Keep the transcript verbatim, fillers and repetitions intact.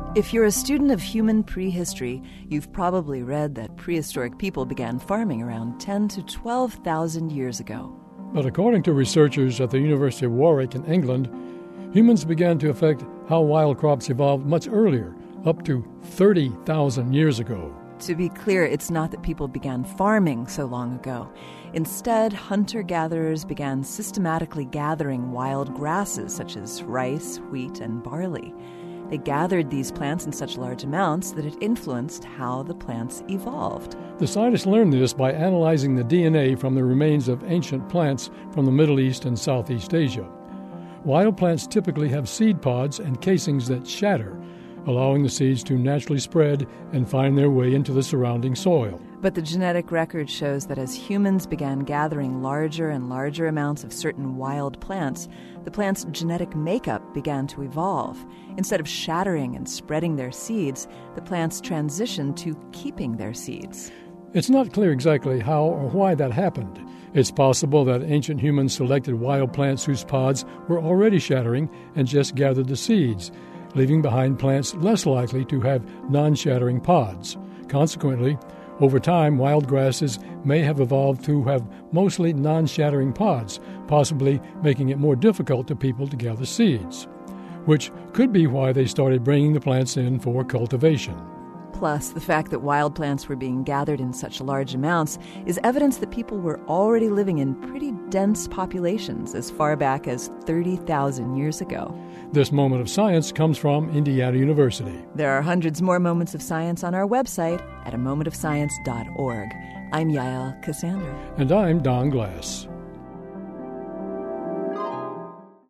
If you're a student of human prehistory, you've probably read that prehistoric people began farming around ten to twelve thousand years ago. But according to researchers at the University of Warwick in England, humans began to affect how wild crops evolved much earlier, up to thirty thousand years ago. To be clear, it's not that people began farming so long ago. Instead, hunter-gatherers began systematically gathering wild grasses such as rice, wheat, and barley. They gathered these plants in such large amounts that it influenced how the plants evolved. The scientists learned this by analyzing the D N A from the remains of ancient plants from the Middle East and Southeast Asia. Wild plants typically have seed pods and casings that shatter, allowing the seeds to naturally spread and find their way into the surrounding soil. But the genetic record shows that as humans began gathering larger and larger amounts of certain wild plants, the plant's genetic makeup began to evolve. Instead of shattering and spreading their seeds, the plants transitioned to keeping their seeds. It's not clear exactly how or why that happened. It's possible that ancient humans selected wild plants whose pods were already shattering and just gathered the seeds, leaving behind plants less likely to have non-shattering pods. Consequently, over time, wild grasses may have evolved to have mostly non-shattering pods, possibly making it more difficult to people to gather seeds, which could be why they started bringing the plants in for cultivation. Plus, the fact that wild plants were being gathered in such large amounts is evidence that people were already living in pretty dense populations as far back as thirty thousand years ago. This moment of science comes from Indiana University. There are hundreds more moments of science on our website at a moment of science dot org. I'm Yael Cassandra. And I'm Don Glass.